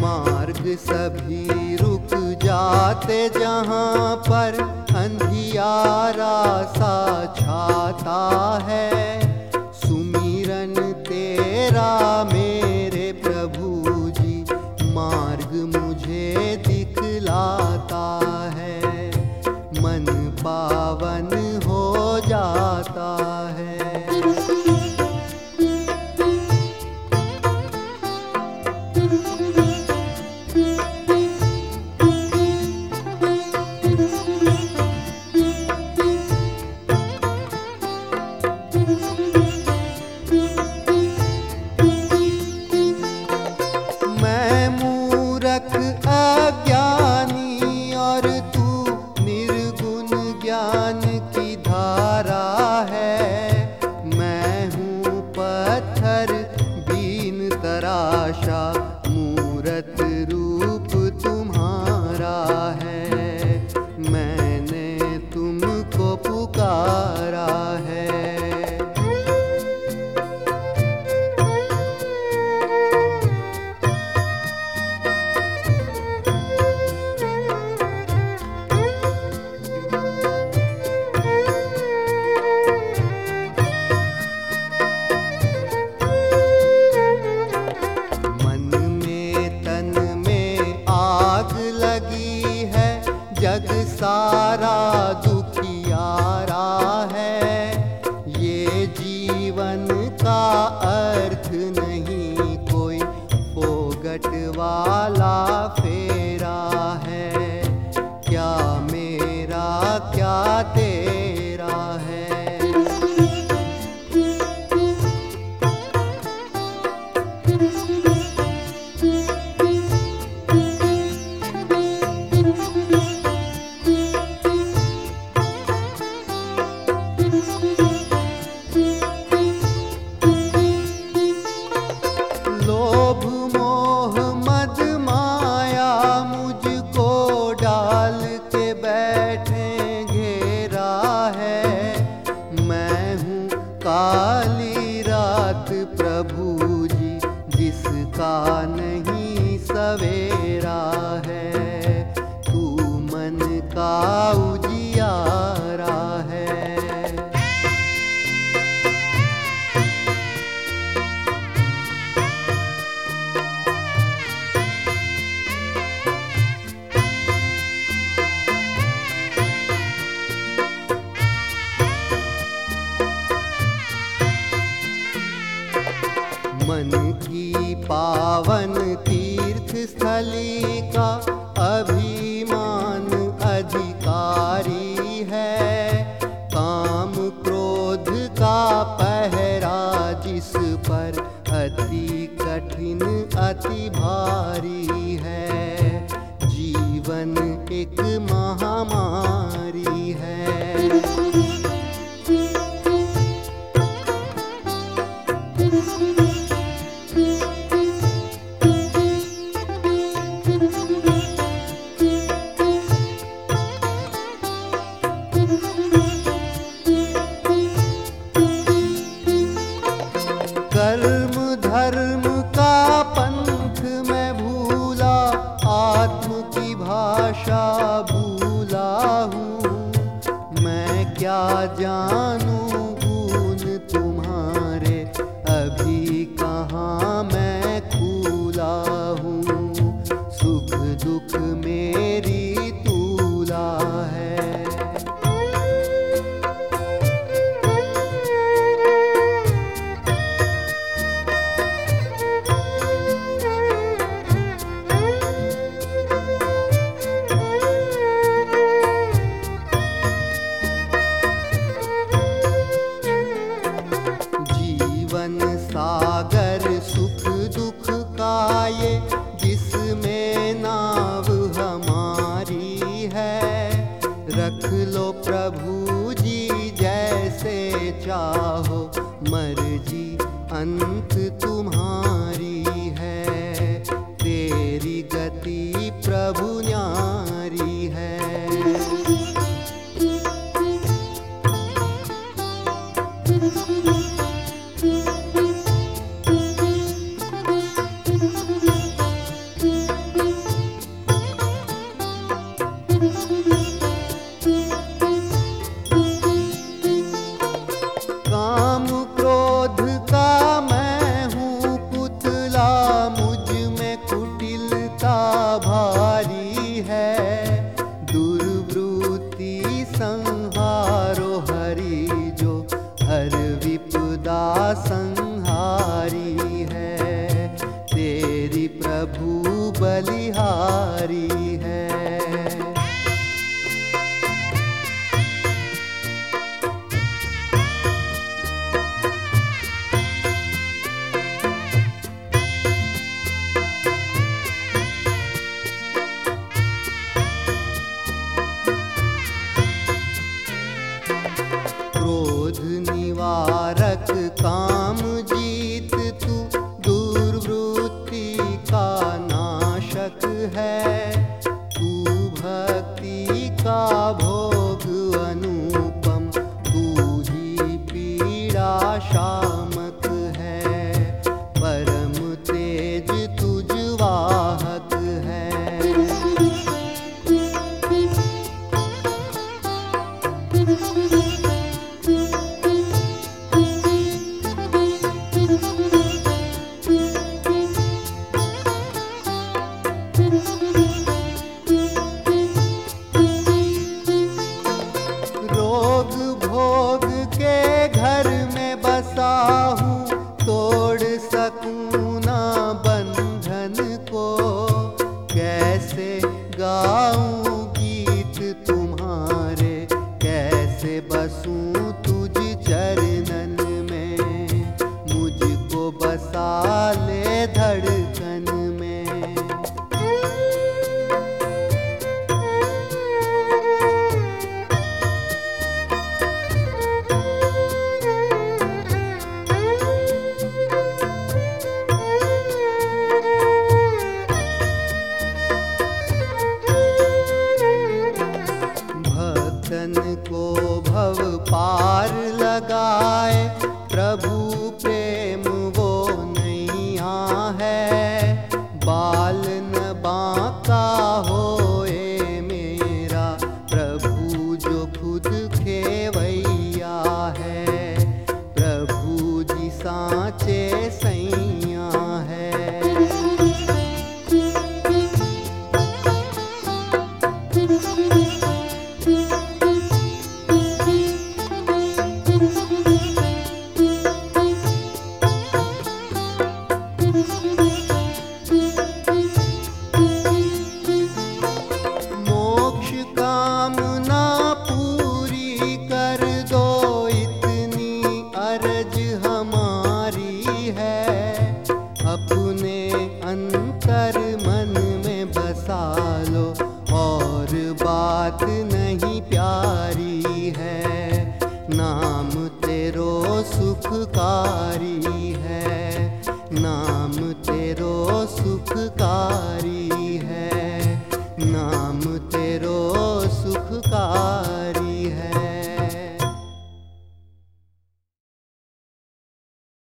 मार्ग सभी रुक जाते जहाँ पर अंधियारा सा छाता है। सुमिरन तेरा मेरे प्रभु जी मार्ग मुझे दिखलाता है, मन पावन हो जाता है। मैं मूरख अज्ञानी और तू निर्गुण ज्ञान की धारा है। मैं हूँ पत्थर बीन तराशा, मूरत रूप तुम्हारा है। मैंने तुमको पुकारा है। जग सारा दुखियारा है, ये जीवन का अर्थ नहीं कोई फोगट वाला फेरा है। क्या मेरा क्या तेरा है। लोभ मोह मद माया मुझको डाल के बैठे घेरा है। मैं हूँ काली रात प्रभु जी जिसका नहीं सवेरा है। तू मन का उजियारा है। मन की पावन तीर्थ स्थली का अभिमान अधिकारी है। काम क्रोध का पहरा जिस पर अति कठिन अति भारी है। जीवन एक महामारी है। कर्म धर्म का पंथ मैं भूला, आत्म की भाषा भूला हूँ। मैं क्या जानूं गुण तुम्हारे, अभी कहाँ मैं खूला हूँ। सुख दुख मेरी तूला है। सागर सुख दुख का ये जिसमें नाव हमारी है। रख लो प्रभु जी जैसे चाहो, मर्जी अंत तुम्हारी है। तेरी गति प्रभु न्यारी है। बलिहारी है। क्रोध निवारक काम जीत तू, दुर्वृत्ति का नाशक है। तू भक्ति का भोग अनुपम, तू ही पीड़ा शामक है। परम तेज तुझ वाहक है। रोग भोग के घर में बसा हूँ, तोड़ सकूँ ना बंधन को। कैसे गाऊँ गीत तुम्हारे, कैसे बसूं तुझ चरणन में। मुझको बसा ले धड़कन में। भक्तन को भव पार लगाए, प्रभु प्रेम वो नैया है। बाल न बांका हो